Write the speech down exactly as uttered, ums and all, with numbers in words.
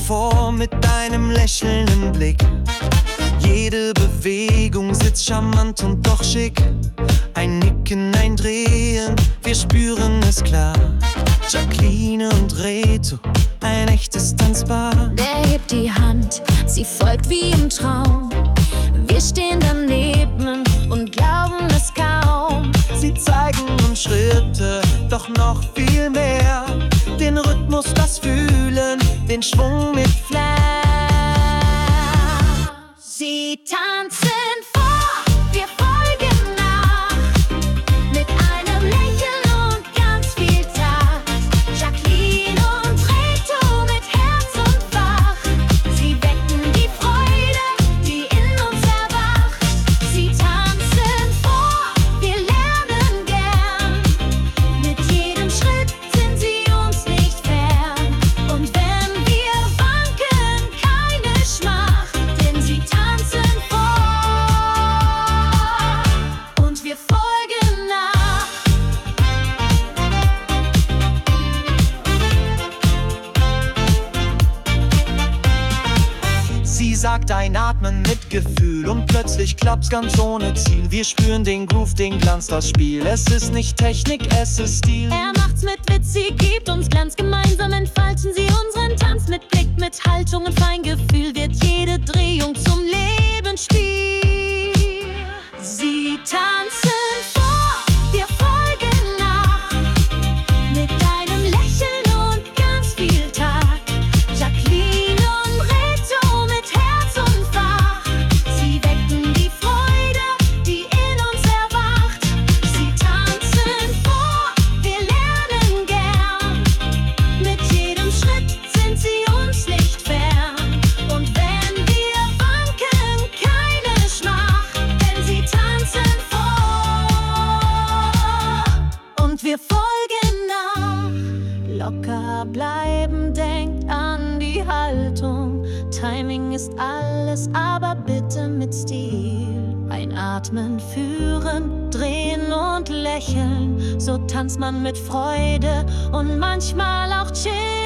vor mit deinem lächelnden Blick. Jede Bewegung sitzt charmant und doch schick. Ein Nicken, ein Drehen, wir spüren es klar. Jacqueline und Reto, ein echtes Tanzpaar. Der hebt die Hand, sie folgt wie im Traum. Wir stehen daneben und glauben es kaum. Sie zeigen uns Schritte, doch noch viel mehr. Den Rhythmus, das Fühlen, den Schwung mit Flair. Sie tanzen vor, wir folgen nach. Mit einem Lächeln und ganz viel Takt. Jacqueline und Reto mit Herz und Fach. Sie wecken die Freude, die in uns erwacht. Sie tanzen vor, wir lernen gern. Mit jedem Schritt sind sie uns nicht fern. Und wenn wir wanken, keine Schmach, denn sie tanzen vor und wir folgen nach. Sie sagt einatmen mit Gefühl und plötzlich klappt's ganz ohne Ziel. Wir spüren den Groove, den Glanz, das Spiel. Es ist nicht Technik, es ist Stil. Er macht's mit Witz, sie gibt uns Glanz. Gemeinsam entfalten sie unseren Tanz. Mit Blick, mit Haltung und Feingefühl wird jede Drehung zum Lebensspiel. Sie tanzen vor, wir folgen nach. Mit einem Lächeln und ganz viel Takt. Jacqueline und Reto mit Herz und Fach. Sie wecken die Freude, die in uns erwacht. Sie tanzen vor, wir lernen gern. Mit jedem Schritt sind sie uns nicht fern. Und wenn wir wanken, keine Schmach, denn sie tanzen vor und wir folgen nach. Locker bleiben, denkt an die Haltung. Timing ist alles, aber bitte mit Stil. Einatmen, führen, drehen und lächeln. So tanzt man mit Freude und manchmal auch chillen.